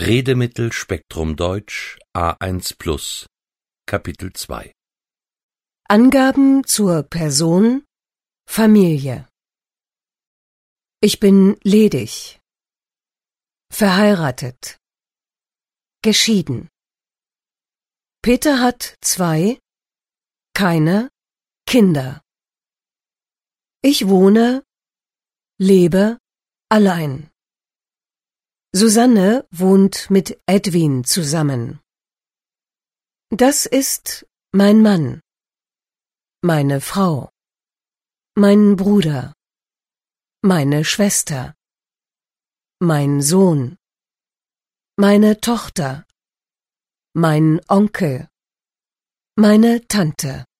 Redemittelspektrum Deutsch A1+, Kapitel 2 Angaben zur Person, Familie. Ich bin ledig, verheiratet, geschieden. Peter hat 2, keine Kinder. Ich wohne, lebe allein. Susanne wohnt mit Edwin zusammen. Das ist mein Mann, meine Frau, mein Bruder, meine Schwester, mein Sohn, meine Tochter, mein Onkel, meine Tante.